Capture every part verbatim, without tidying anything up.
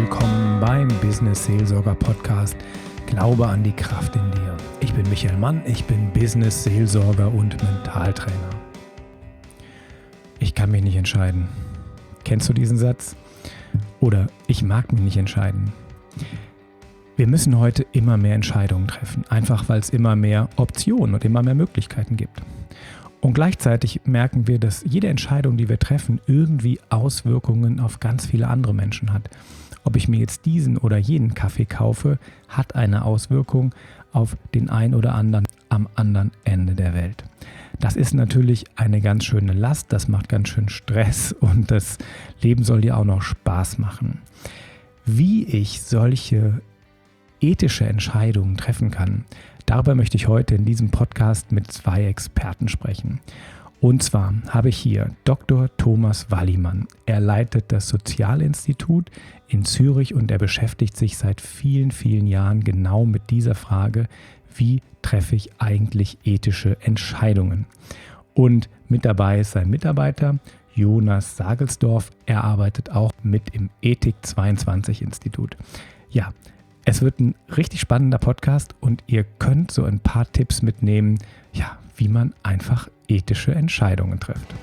willkommen beim Business Seelsorger Podcast Glaube an die Kraft in dir. Ich bin Michael Mann, ich bin Business Seelsorger und Mentaltrainer. Ich kann mich nicht entscheiden. Kennst du diesen Satz? Oder ich mag mich nicht entscheiden. Wir müssen heute immer mehr Entscheidungen treffen, einfach weil es immer mehr Optionen und immer mehr Möglichkeiten gibt. Und gleichzeitig merken wir, dass jede Entscheidung, die wir treffen, irgendwie Auswirkungen auf ganz viele andere Menschen hat. Ob ich mir jetzt diesen oder jenen Kaffee kaufe, hat eine Auswirkung auf den einen oder anderen am anderen Ende der Welt. Das ist natürlich eine ganz schöne Last, das macht ganz schön Stress und das Leben soll dir auch noch Spaß machen. Wie ich solche ethische Entscheidungen treffen kann, darüber möchte ich heute in diesem Podcast mit zwei Experten sprechen. Und zwar habe ich hier Doktor Thomas Wallimann. Er leitet das Sozialinstitut in Zürich und er beschäftigt sich seit vielen, vielen Jahren genau mit dieser Frage, wie treffe ich eigentlich ethische Entscheidungen? Und mit dabei ist sein Mitarbeiter Jonas Sagelsdorf. Er arbeitet auch mit im Ethik zweiundzwanzig Institut. Ja, es wird ein richtig spannender Podcast und ihr könnt so ein paar Tipps mitnehmen, ja, wie man einfach ethische Entscheidungen trifft.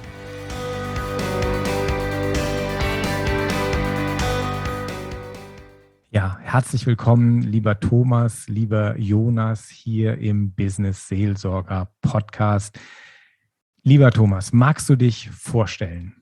Ja, herzlich willkommen, lieber Thomas, lieber Jonas, hier im Business Seelsorger Podcast. Lieber Thomas, magst du dich vorstellen?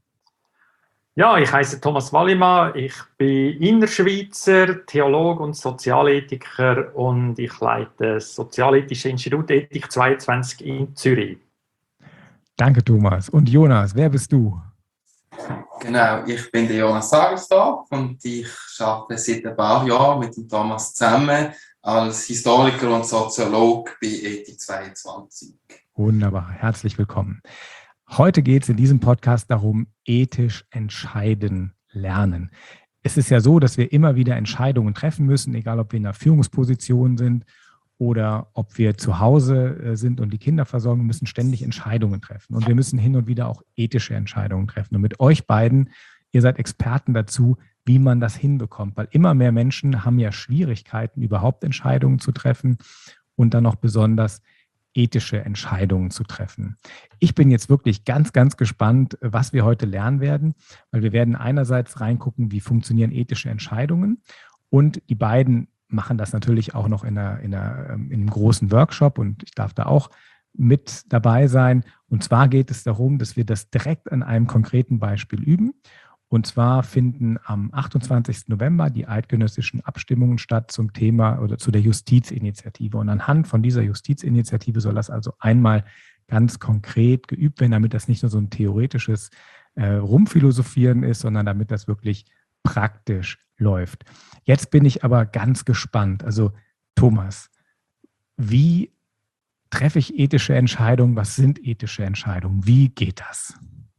Ja, ich heiße Thomas Wallimann, ich bin Innerschweizer, Theologe und Sozialethiker und ich leite das Sozialethische Institut Ethik zweiundzwanzig in Zürich. Danke, Thomas. Und Jonas, wer bist du? Genau, ich bin der Jonas Sagelsdorf und ich arbeite seit ein paar Jahren mit dem Thomas zusammen als Historiker und Soziologe bei Ethik zweiundzwanzig. Wunderbar, herzlich willkommen. Heute geht es in diesem Podcast darum, ethisch entscheiden lernen. Es ist ja so, dass wir immer wieder Entscheidungen treffen müssen, egal ob wir in einer Führungsposition sind oder ob wir zu Hause sind und die Kinder versorgen, müssen ständig Entscheidungen treffen. Und wir müssen hin und wieder auch ethische Entscheidungen treffen. Und mit euch beiden, ihr seid Experten dazu, wie man das hinbekommt. Weil immer mehr Menschen haben ja Schwierigkeiten, überhaupt Entscheidungen zu treffen und dann noch besonders ethische Entscheidungen zu treffen. Ich bin jetzt wirklich ganz, ganz gespannt, was wir heute lernen werden, weil wir werden einerseits reingucken, wie funktionieren ethische Entscheidungen und die beiden machen das natürlich auch noch in, einer, in, einer, in einem großen Workshop und ich darf da auch mit dabei sein. Und zwar geht es darum, dass wir das direkt an einem konkreten Beispiel üben. Und zwar finden am achtundzwanzigsten November die eidgenössischen Abstimmungen statt zum Thema oder zu der Justizinitiative. Und anhand von dieser Justizinitiative soll das also einmal ganz konkret geübt werden, damit das nicht nur so ein theoretisches äh, Rumphilosophieren ist, sondern damit das wirklich praktisch läuft. Jetzt bin ich aber ganz gespannt. Also Thomas, wie treffe ich ethische Entscheidungen? Was sind ethische Entscheidungen? Wie geht das?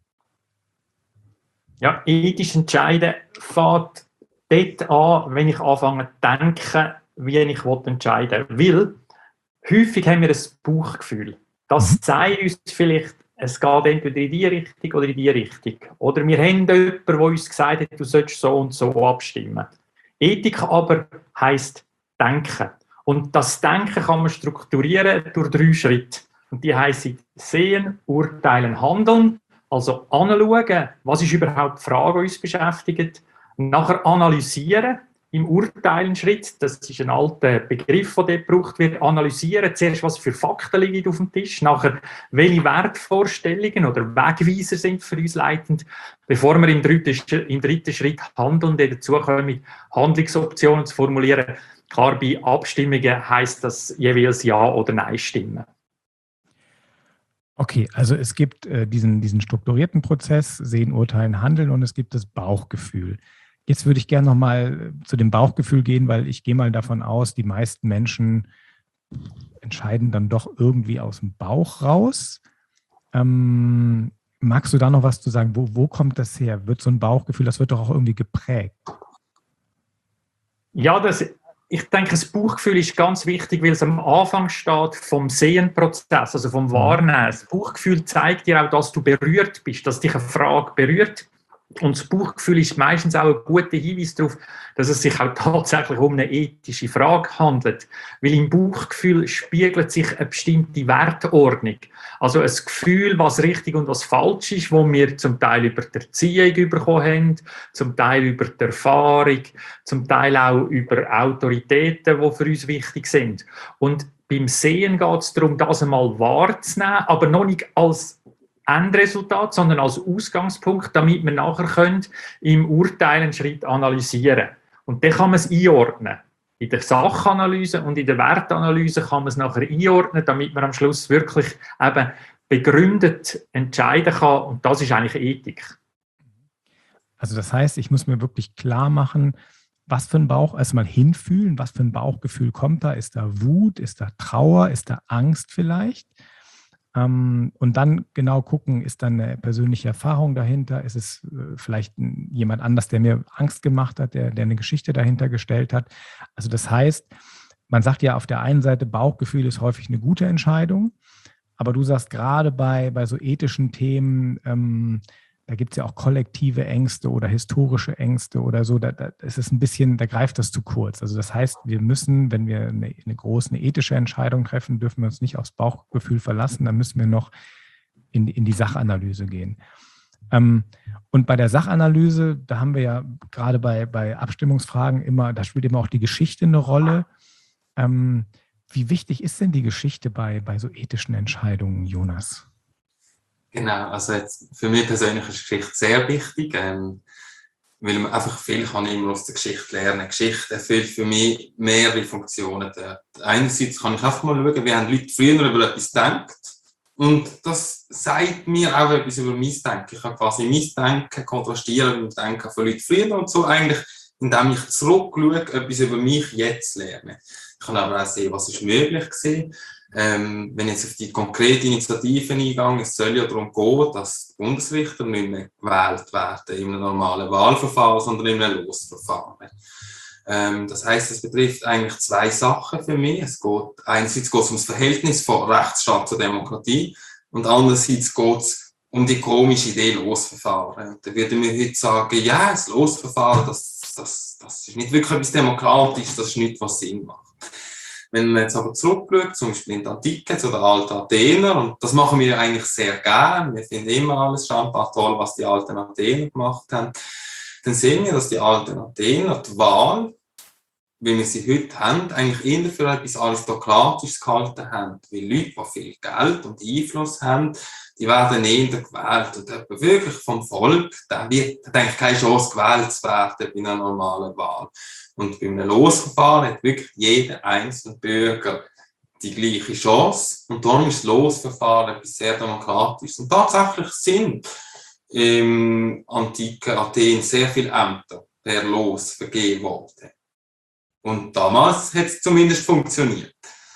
Ja, ethisch entscheiden fängt dort an, wenn ich anfange zu denken, wie ich entscheiden will. Weil häufig haben wir ein Bauchgefühl. Das sagt uns vielleicht, es geht entweder in die Richtung oder in die Richtung. Oder wir haben jemanden, der uns gesagt hat, du sollst so und so abstimmen. Ethik aber heisst Denken. Und das Denken kann man strukturieren durch drei Schritte. Und die heissen Sehen, Urteilen, Handeln. Also anschauen, was ist überhaupt die Frage, die uns beschäftigt. Nachher analysieren im Urteilenschritt. Das ist ein alter Begriff, der dort gebraucht wird. Analysieren zuerst, was für Fakten liegen auf dem Tisch. Nachher, welche Wertvorstellungen oder Wegweiser sind für uns leitend. Bevor wir im dritten, im dritten Schritt handeln, die dazu kommen, Handlungsoptionen zu formulieren. Klar, bei Abstimmungen heisst das jeweils Ja oder Nein stimmen. Okay, also es gibt äh, diesen, diesen strukturierten Prozess, Sehen, Urteilen, Handeln und es gibt das Bauchgefühl. Jetzt würde ich gerne nochmal zu dem Bauchgefühl gehen, weil ich gehe mal davon aus, die meisten Menschen entscheiden dann doch irgendwie aus dem Bauch raus. Ähm, magst du da noch was zu sagen? Wo, wo kommt das her? Wird so ein Bauchgefühl, das wird doch auch irgendwie geprägt? Ja, das... Ich denke, das Bauchgefühl ist ganz wichtig, weil es am Anfang steht vom Sehenprozess, also vom Wahrnehmen. Das Bauchgefühl zeigt dir auch, dass du berührt bist, dass dich eine Frage berührt. Und das Bauchgefühl ist meistens auch ein guter Hinweis darauf, dass es sich auch tatsächlich um eine ethische Frage handelt. Weil im Bauchgefühl spiegelt sich eine bestimmte Wertordnung. Also ein Gefühl, was richtig und was falsch ist, wo wir zum Teil über die Erziehung bekommen haben, zum Teil über die Erfahrung, zum Teil auch über Autoritäten, die für uns wichtig sind. Und beim Sehen geht es darum, das einmal wahrzunehmen, aber noch nicht als Endresultat, sondern als Ausgangspunkt, damit wir nachher können, im Urteil einen Schritt analysieren können. Und dann kann man es einordnen. In der Sachanalyse und in der Wertanalyse kann man es nachher einordnen, damit man am Schluss wirklich eben begründet entscheiden kann. Und das ist eigentlich Ethik. Also das heißt, ich muss mir wirklich klar machen, was für ein Bauch, erstmal hinfühlen, was für ein Bauchgefühl kommt da? Ist da Wut, ist da Trauer, ist da Angst vielleicht? Und dann genau gucken, ist da eine persönliche Erfahrung dahinter? Ist es vielleicht jemand anders, der mir Angst gemacht hat, der, der eine Geschichte dahinter gestellt hat? Also das heißt, man sagt ja auf der einen Seite, Bauchgefühl ist häufig eine gute Entscheidung, aber du sagst gerade bei, bei so ethischen Themen, ähm, da gibt es ja auch kollektive Ängste oder historische Ängste oder so, da, da ist es ein bisschen, da greift das zu kurz. Also das heißt, wir müssen, wenn wir eine, eine große, eine ethische Entscheidung treffen, dürfen wir uns nicht aufs Bauchgefühl verlassen, dann müssen wir noch in, in die Sachanalyse gehen. Ähm, und bei der Sachanalyse, da haben wir ja gerade bei, bei Abstimmungsfragen immer, da spielt immer auch die Geschichte eine Rolle. Ähm, wie wichtig ist denn die Geschichte bei, bei so ethischen Entscheidungen, Jonas? Genau, also jetzt für mich persönlich ist Geschichte sehr wichtig, ähm, weil man einfach viel kann immer aus der Geschichte lernen. Geschichte erfüllt für mich mehrere Funktionen. Einerseits kann ich einfach mal schauen, wie haben Leute früher über etwas gedacht und das sagt mir auch etwas über mein Denken. Ich kann quasi mein Denken kontrastieren mit dem Denken von Leuten früher und so eigentlich, indem ich zurückschaue, etwas über mich jetzt lerne. Ich kann aber auch sehen, was ist möglich gewesen. Ähm, wenn ich jetzt auf die konkrete Initiative eingehe, es soll ja darum gehen, dass die Bundesrichter nicht mehr gewählt werden in einem normalen Wahlverfahren, sondern in einem Losverfahren. Ähm, das heisst, es betrifft eigentlich zwei Sachen für mich. Es geht, einerseits geht es um das Verhältnis von Rechtsstaat zur Demokratie und andererseits geht es um die komische Idee Losverfahren. Und da würde man heute sagen, ja, das Losverfahren, das, das, das ist nicht wirklich etwas Demokratisches, das ist nicht, was Sinn macht. Wenn man jetzt aber zurückschaut, zum Beispiel in die Antike, zu den alten Athener, und das machen wir eigentlich sehr gern, wir finden immer alles schambar toll, was die alten Athener gemacht haben, dann sehen wir, dass die alten Athener die Wahl, wie wir sie heute haben, eigentlich eher für etwas Aristokratisches gehalten haben. Weil Leute, die viel Geld und Einfluss haben, die werden eher gewählt. Und jemand wirklich vom Volk, der wird, der hat eigentlich keine Chance, gewählt zu werden bei einer normalen Wahl. Und bei einem Losverfahren hat wirklich jeder einzelne Bürger die gleiche Chance. Und darum ist das Losverfahren etwas sehr Demokratisches. Und tatsächlich sind im antiken Athen sehr viele Ämter per Los vergeben worden. Und damals hat es zumindest funktioniert.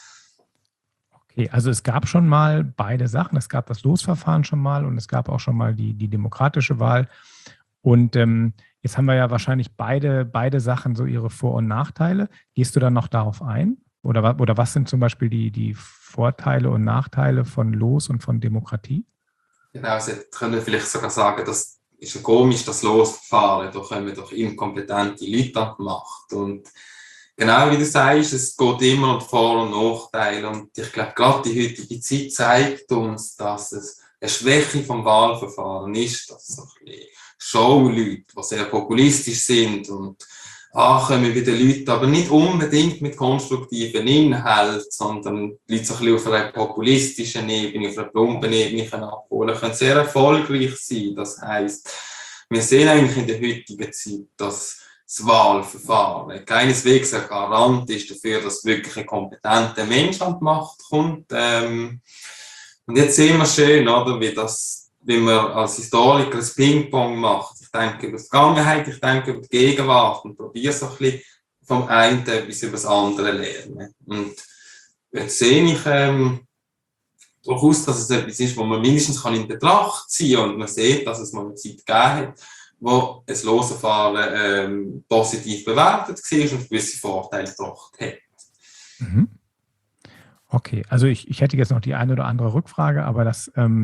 Okay, also es gab schon mal beide Sachen. Es gab das Losverfahren schon mal und es gab auch schon mal die, die demokratische Wahl. Und ähm, jetzt haben wir ja wahrscheinlich beide, beide Sachen so ihre Vor- und Nachteile. Gehst du dann noch darauf ein? Oder, oder was sind zum Beispiel die, die Vorteile und Nachteile von Los und von Demokratie? Genau, also können wir vielleicht sogar sagen, das ist ja komisch, das Losverfahren. Da kommen doch inkompetente Leute an die Macht. Und genau wie du sagst, es geht immer um Vor- und Nachteile. Und ich glaube, gerade die heutige Zeit zeigt uns, dass es eine Schwäche vom Wahlverfahren ist, dass so ein bisschen Showleute, die sehr populistisch sind und ankommen bei den Leuten, aber nicht unbedingt mit konstruktiven Inhalten, sondern die Leute so ein bisschen auf einer populistischen Ebene, auf einer plumpen Ebene abholen können, sehr erfolgreich sein. Das heisst, wir sehen eigentlich in der heutigen Zeit, dass das Wahlverfahren keineswegs ein Garant ist dafür, dass wirklich ein kompetenter Mensch an die Macht kommt. Ähm, und jetzt sehen wir schön, oder, wie, das, wie man als Historiker ein Ping-Pong macht. Ich denke über die Vergangenheit, ich denke über die Gegenwart und probiere so ein bisschen vom einen bis über das andere lernen. Und jetzt sehe ich ähm, durchaus, dass es etwas ist, was man mindestens kann in Betracht ziehen kann und man sieht, dass es mal eine Zeit gegeben hat, wo ein Losverfahren ähm, positiv bewertet war und gewisse Vorteile gebracht hat. Mhm. Okay, also ich, ich hätte jetzt noch die eine oder andere Rückfrage, aber das, ähm,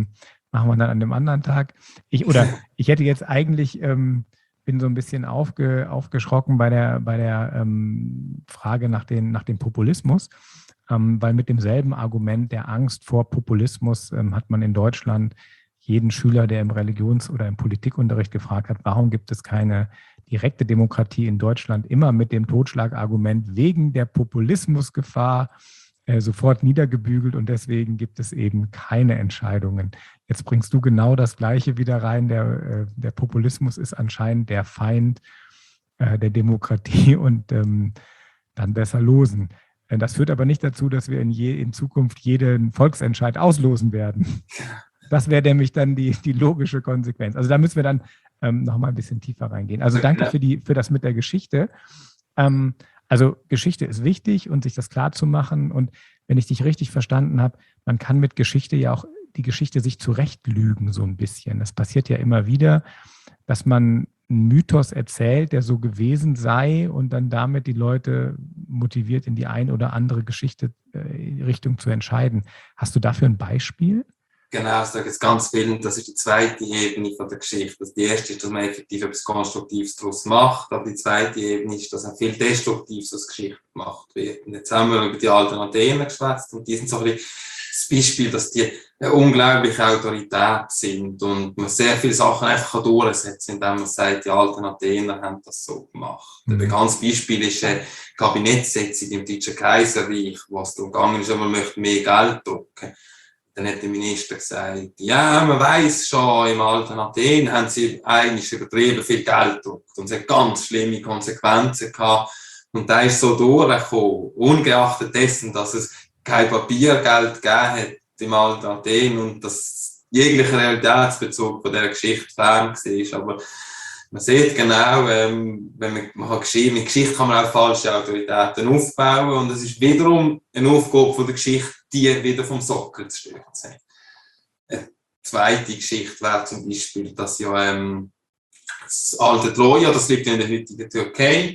machen wir dann an dem anderen Tag. Ich, oder ich hätte jetzt eigentlich, ähm, bin so ein bisschen aufge, aufgeschrocken bei der, bei der ähm, Frage nach, den, nach dem Populismus, ähm, weil mit demselben Argument der Angst vor Populismus ähm, hat man in Deutschland jeden Schüler, der im Religions- oder im Politikunterricht gefragt hat, warum gibt es keine direkte Demokratie in Deutschland, immer mit dem Totschlagargument wegen der Populismusgefahr äh, sofort niedergebügelt und deswegen gibt es eben keine Entscheidungen. Jetzt bringst du genau das Gleiche wieder rein. Der, äh, der Populismus ist anscheinend der Feind äh, der Demokratie und ähm, dann besser losen. Äh, das führt aber nicht dazu, dass wir in, je, in Zukunft jeden Volksentscheid auslosen werden. Das wäre nämlich dann die, die logische Konsequenz. Also da müssen wir dann ähm, noch mal ein bisschen tiefer reingehen. Also danke für, die, für das mit der Geschichte. Ähm, also Geschichte ist wichtig und sich das klar zu machen. Und wenn ich dich richtig verstanden habe, man kann mit Geschichte ja auch die Geschichte sich zurechtlügen so ein bisschen. Das passiert ja immer wieder, dass man einen Mythos erzählt, der so gewesen sei und dann damit die Leute motiviert, in die eine oder andere Geschichte äh, Richtung zu entscheiden. Hast du dafür ein Beispiel? Genau, ich sage jetzt ganz viel, das ist die zweite Ebene von der Geschichte. Also die erste ist, dass man effektiv etwas Konstruktives daraus macht, aber die zweite Ebene ist, dass auch viel Destruktives aus Geschichte gemacht wird. Und jetzt haben wir über die alten Athener geschwätzt und die sind so ein bisschen das Beispiel, dass die eine unglaubliche Autorität sind und man sehr viele Sachen einfach durchsetzen kann, indem man sagt, die alten Athener haben das so gemacht. Mhm. Ein bekanntes Beispiel ist eine Kabinettssitzung im Deutschen Kaiserreich, wo es darum gegangen ist, man möchte mehr Geld drucken. Dann hat der Minister gesagt, ja, man weiss schon, im alten Athen haben sie eigentlich übertrieben viel Geld gedruckt und es hat ganz schlimme Konsequenzen gehabt. Und da ist so durchgekommen, ungeachtet dessen, dass es kein Papiergeld gegeben hat im alten Athen und dass jeglicher Realitätsbezug von dieser Geschichte fern war. Aber man sieht genau, ähm, wenn man, man hat Geschichte, mit Geschichte kann man auch falsche Autoritäten aufbauen und es ist wiederum eine Aufgabe von der Geschichte, die wieder vom Sockel zu stürzen. Eine zweite Geschichte wäre zum Beispiel, dass ja ähm, das alte Troja, das liegt in der heutigen Türkei,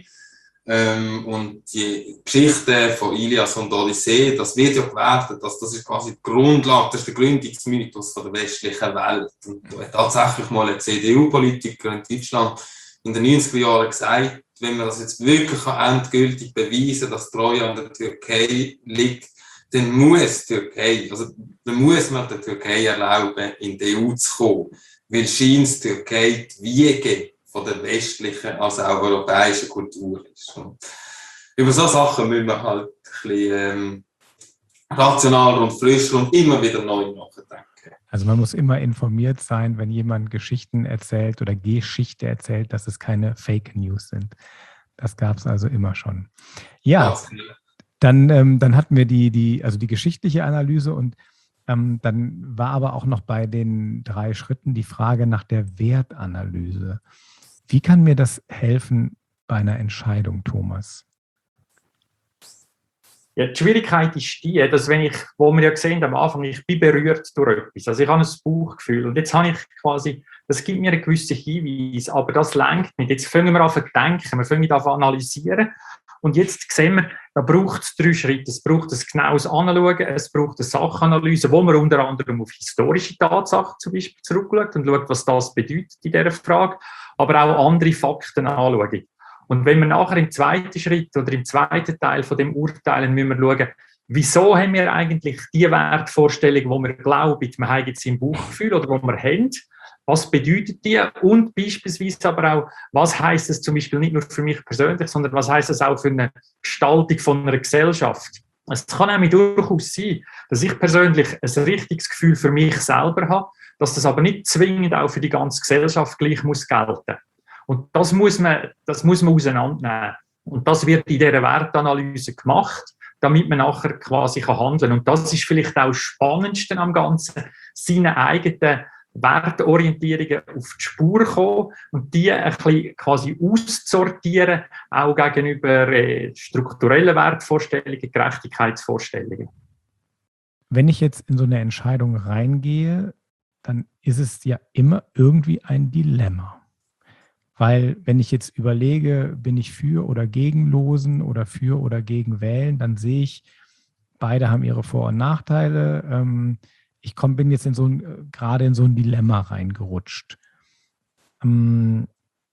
ähm, und die Geschichte von Ilias und Odyssee, das wird ja gewertet, dass das ist quasi die Grundlage, das ist der Gründungsmythos von der westlichen Welt. Und da hat tatsächlich mal ein C D U-Politiker in Deutschland in den neunziger Jahren gesagt, wenn man das jetzt wirklich endgültig beweisen kann, dass Troja in der Türkei liegt, dann muss die Türkei, also dann muss man der Türkei erlauben, in die E U zu kommen, weil scheint die Türkei die Wiege von der westlichen, also auch europäischen Kultur ist. Und über solche Sachen müssen wir halt ein bisschen ähm, rational und frisch und immer wieder neu nachdenken. Also man muss immer informiert sein, wenn jemand Geschichten erzählt oder Geschichte erzählt, dass es keine Fake News sind. Das gab es also immer schon. Ja, ja. Dann, ähm, dann hatten wir die, die, also die geschichtliche Analyse und ähm, dann war aber auch noch bei den drei Schritten die Frage nach der Wertanalyse. Wie kann mir das helfen bei einer Entscheidung, Thomas? Ja, die Schwierigkeit ist die, dass wenn ich, wo wir ja gesehen haben am Anfang, ich bin berührt durch etwas. Also ich habe ein Bauchgefühl und jetzt habe ich quasi, das gibt mir einen gewissen Hinweis, aber das lenkt nicht. Jetzt fangen wir an zu denken, wir fangen an zu analysieren und jetzt sehen wir, da braucht es drei Schritte. Es braucht ein genaues Anschauen, es braucht eine Sachanalyse, wo man unter anderem auf historische Tatsachen zum Beispiel zurückschaut und schaut, was das bedeutet in dieser Frage, aber auch andere Fakten anschauen. Und wenn wir nachher im zweiten Schritt oder im zweiten Teil von dem Urteilen müssen wir schauen, wieso haben wir eigentlich die Wertvorstellung, die wir glauben, wir haben jetzt im Bauchgefühl oder die wir haben, was bedeutet die und beispielsweise aber auch, was heisst es zum Beispiel nicht nur für mich persönlich, sondern was heisst es auch für eine Gestaltung von einer Gesellschaft. Es kann nämlich durchaus sein, dass ich persönlich ein richtiges Gefühl für mich selber habe, dass das aber nicht zwingend auch für die ganze Gesellschaft gleich muss gelten. Und das muss man, das muss man auseinandernehmen. Und das wird in dieser Wertanalyse gemacht, damit man nachher quasi handeln kann. Und das ist vielleicht auch das Spannendste am Ganzen, seine eigenen Wertorientierungen auf die Spur kommen und die ein bisschen quasi auszusortieren, auch gegenüber äh, strukturellen Wertvorstellungen, Gerechtigkeitsvorstellungen. Wenn ich jetzt in so eine Entscheidung reingehe, dann ist es ja immer irgendwie ein Dilemma. Weil wenn ich jetzt überlege, bin ich für oder gegen Losen oder für oder gegen Wählen, dann sehe ich, beide haben ihre Vor- und Nachteile. ich komm, bin jetzt in so ein, gerade in so ein Dilemma reingerutscht. Ähm,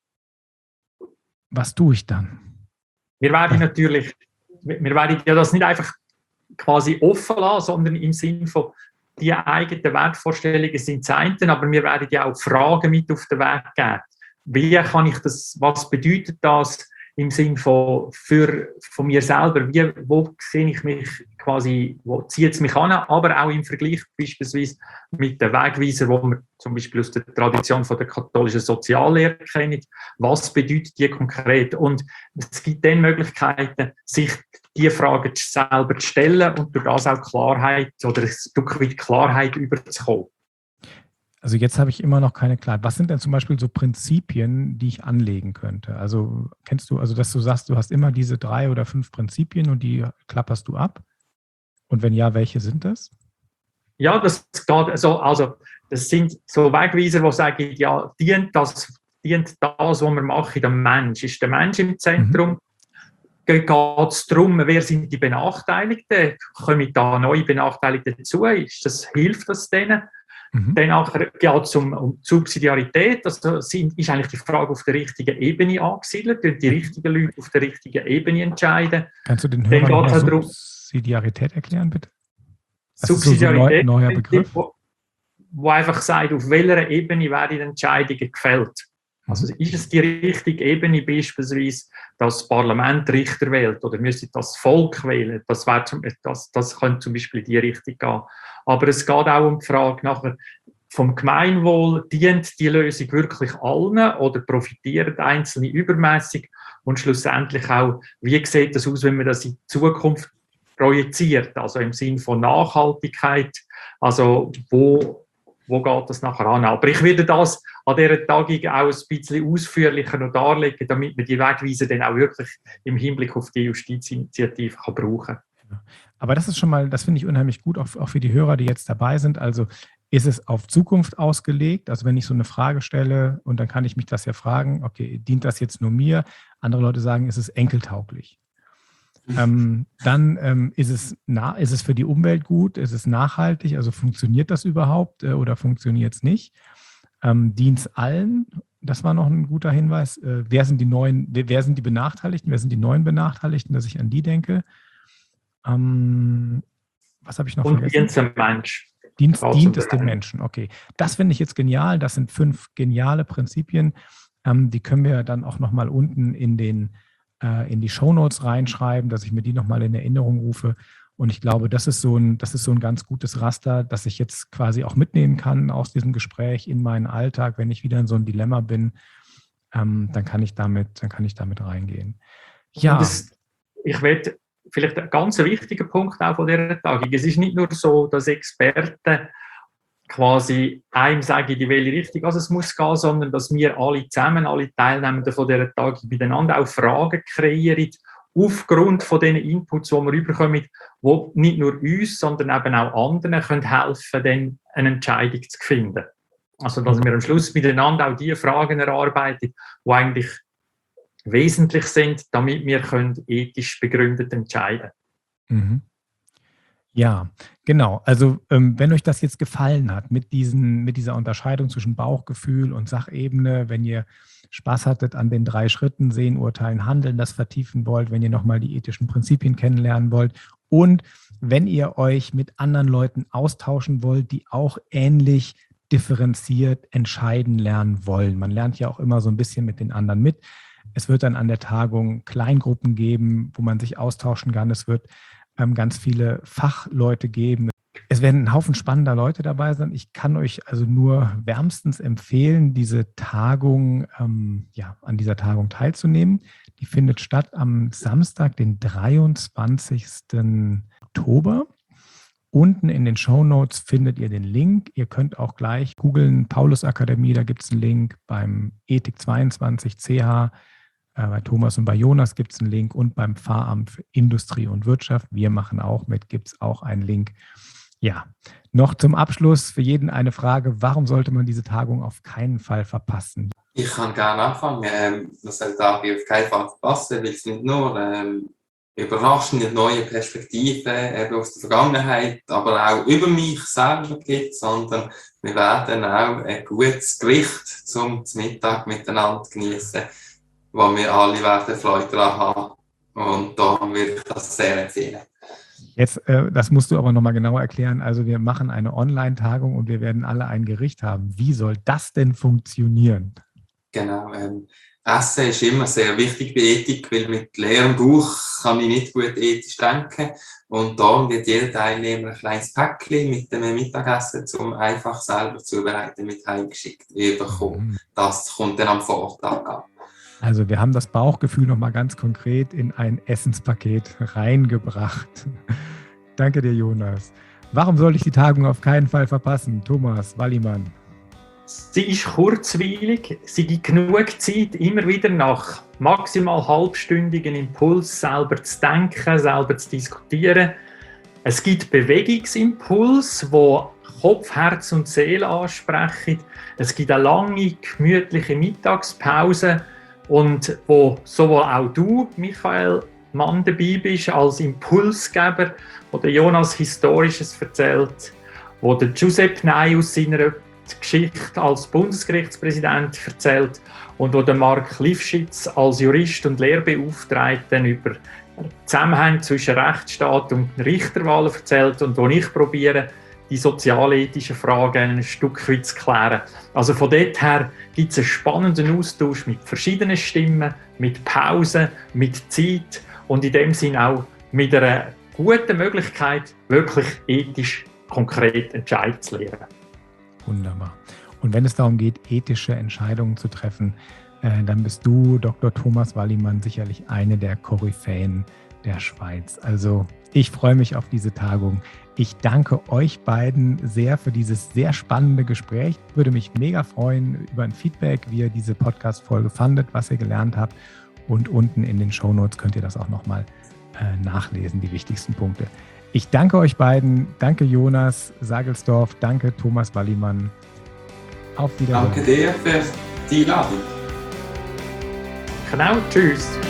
was tue ich dann? Wir werden natürlich, wir werden ja das nicht einfach quasi offen lassen, sondern im Sinne von, die eigenen Wertvorstellungen sind das eine, aber wir werden ja auch Fragen mit auf den Weg geben. Wie kann ich das, was bedeutet das im Sinne von, für, von mir selber? Wie, wo sehe ich mich quasi, wo zieht es mich an? Aber auch im Vergleich beispielsweise mit den Wegweisern, die wir zum Beispiel aus der Tradition von der katholischen Soziallehre kennen. Was bedeutet die konkret? Und es gibt dann Möglichkeiten, sich die Fragen selber zu stellen und durch das auch Klarheit oder ein Stück weit Klarheit überzukommen. Also jetzt habe ich immer noch keine Klarheit. Was sind denn zum Beispiel so Prinzipien, die ich anlegen könnte? Also kennst du, also dass du sagst, du hast immer diese drei oder fünf Prinzipien und die klapperst du ab? Und wenn ja, welche sind das? Ja, das geht so, also das sind so Wegweiser, die sagen, ja, dient das, dient das, was wir machen, der Mensch. Ist der Mensch im Zentrum? Mhm. Geht es darum, wer sind die Benachteiligten? Kommen da neue Benachteiligte dazu? Ist das, hilft das denen? Mhm. Dann geht es um, um Subsidiarität. Also sind, ist eigentlich die Frage auf der richtigen Ebene angesiedelt, und die richtigen Leute auf der richtigen Ebene entscheiden. Kannst du den Hörern noch mal Subsidiarität erklären, bitte? Das Subsidiarität ist so ein neuer Begriff, wo, wo einfach sagt, auf welcher Ebene werden Entscheidungen gefällt. Also ist es die richtige Ebene beispielsweise, dass das Parlament Richter wählt oder müsste das Volk wählen? Das, wäre zum, das, das könnte zum Beispiel in die Richtung gehen. Aber es geht auch um die Frage nachher, vom Gemeinwohl, dient die Lösung wirklich allen oder profitieren Einzelne übermäßig? Und schlussendlich auch, wie sieht das aus, wenn man das in die Zukunft projiziert? Also im Sinne von Nachhaltigkeit, also wo Wo geht das nachher an? Aber ich werde das an dieser Tagung auch ein bisschen ausführlicher noch darlegen, damit man die Wegweiser dann auch wirklich im Hinblick auf die Justizinitiative kann brauchen kann. Aber das ist schon mal, das finde ich unheimlich gut, auch, auch für die Hörer, die jetzt dabei sind. Also ist es auf Zukunft ausgelegt? Also wenn ich so eine Frage stelle und dann kann ich mich das ja fragen, okay, dient das jetzt nur mir? Andere Leute sagen, ist es enkeltauglich? Ähm, dann ähm, ist, es na, ist es für die Umwelt gut, ist es nachhaltig, also funktioniert das überhaupt äh, oder funktioniert es nicht? Ähm, dient es allen? Das war noch ein guter Hinweis. Äh, wer sind die neuen, wer, wer sind die Benachteiligten, wer sind die neuen Benachteiligten, dass ich an die denke? Ähm, was habe ich noch Und vergessen? dient es dem Mensch. Dienst, dient es dem Menschen, okay. Das finde ich jetzt genial. Das sind fünf geniale Prinzipien. Ähm, die können wir dann auch nochmal unten in den in die Shownotes reinschreiben, dass ich mir die nochmal in Erinnerung rufe. Und ich glaube, das ist so ein, das ist so ein ganz gutes Raster, das ich jetzt quasi auch mitnehmen kann aus diesem Gespräch in meinen Alltag. Wenn ich wieder in so ein Dilemma bin, ähm, dann kann ich damit, dann kann ich damit reingehen. Ja. Das, ich werde vielleicht ein ganz wichtiger Punkt auch von dieser Tagung. Es ist nicht nur so, dass Experten quasi einem sagen, in welche Richtung also es muss gehen, sondern dass wir alle zusammen, alle Teilnehmenden von dieser Tagung miteinander auch Fragen kreieren, aufgrund von den Inputs, die wir rüberkommen, die nicht nur uns, sondern eben auch anderen können helfen, dann eine Entscheidung zu finden. Also dass wir am Schluss miteinander auch die Fragen erarbeiten, die eigentlich wesentlich sind, damit wir können ethisch begründet entscheiden können. Mhm. Ja, genau. Also ähm, wenn euch das jetzt gefallen hat mit, diesen, mit dieser Unterscheidung zwischen Bauchgefühl und Sachebene, wenn ihr Spaß hattet an den drei Schritten, Sehen, Urteilen, Handeln, das vertiefen wollt, wenn ihr nochmal die ethischen Prinzipien kennenlernen wollt und wenn ihr euch mit anderen Leuten austauschen wollt, die auch ähnlich differenziert entscheiden lernen wollen. Man lernt ja auch immer so ein bisschen mit den anderen mit. Es wird dann an der Tagung Kleingruppen geben, wo man sich austauschen kann. Es wird ganz viele Fachleute geben. Es werden ein Haufen spannender Leute dabei sein. Ich kann euch also nur wärmstens empfehlen, diese Tagung, ähm, ja, an dieser Tagung teilzunehmen. Die findet statt am Samstag, den dreiundzwanzigsten Oktober. Unten in den Shownotes findet ihr den Link. Ihr könnt auch gleich googeln, Paulus Akademie, da gibt es einen Link. Beim Ethik zweiundzwanzig C H, bei Thomas und bei Jonas gibt es einen Link und beim Pfarramt für Industrie und Wirtschaft, wir machen auch mit, gibt es auch einen Link. Ja, noch zum Abschluss für jeden eine Frage, warum sollte man diese Tagung auf keinen Fall verpassen? Ich kann gerne anfangen. Ähm, man sollte die auf keinen Fall verpassen, weil es nicht nur ähm, überraschende neue Perspektiven eben aus der Vergangenheit, aber auch über mich selber gibt, sondern wir werden auch ein gutes Gericht zum Mittag miteinander genießen, wo wir alle werden Freude daran haben. Und da würde ich das sehr empfehlen. Jetzt, äh, das musst du aber nochmal genauer erklären. Also wir machen eine Online-Tagung und wir werden alle ein Gericht haben. Wie soll das denn funktionieren? Genau. Ähm, Essen ist immer sehr wichtig bei Ethik, weil mit leerem Bauch kann ich nicht gut ethisch denken. Und darum wird jeder Teilnehmer ein kleines Päckchen mit dem Mittagessen zum einfach selber zubereiten mit heimgeschickt bekommen. Mhm. Das kommt dann am Vortag an. Also wir haben das Bauchgefühl nochmal ganz konkret in ein Essenspaket reingebracht. Danke dir, Jonas. Warum sollte ich die Tagung auf keinen Fall verpassen? Thomas Wallimann. Sie ist kurzweilig, sie gibt genug Zeit, immer wieder nach maximal halbstündigen Impuls selber zu denken, selber zu diskutieren. Es gibt Bewegungsimpuls, wo Kopf, Herz und Seele ansprechen. Es gibt eine lange, gemütliche Mittagspause und wo sowohl auch du, Michael Mann, dabei bist als Impulsgeber, wo der Jonas Historisches erzählt, wo der Giuseppe Ney aus seiner Geschichte als Bundesgerichtspräsident erzählt und wo der Mark Lifschitz als Jurist und Lehrbeauftragter über Zusammenhänge zwischen Rechtsstaat und Richterwahlen erzählt und wo ich probiere, die sozialethischen Fragen ein Stück weit zu klären. Also von dort her gibt es einen spannenden Austausch mit verschiedenen Stimmen, mit Pausen, mit Zeit und in dem Sinn auch mit einer guten Möglichkeit, wirklich ethisch konkret Entscheidungen zu lernen. Wunderbar. Und wenn es darum geht, ethische Entscheidungen zu treffen, äh, dann bist du, Doktor Thomas Wallimann, sicherlich eine der Koryphäen der Schweiz. Also ich freue mich auf diese Tagung. Ich danke euch beiden sehr für dieses sehr spannende Gespräch. Ich würde mich mega freuen über ein Feedback, wie ihr diese Podcast-Folge fandet, was ihr gelernt habt. Und unten in den Shownotes könnt ihr das auch nochmal äh, nachlesen, die wichtigsten Punkte. Ich danke euch beiden. Danke Jonas Sagelsdorf. Danke Thomas Wallimann. Auf Wiedersehen. Danke dir für die Einladung. Genau, tschüss.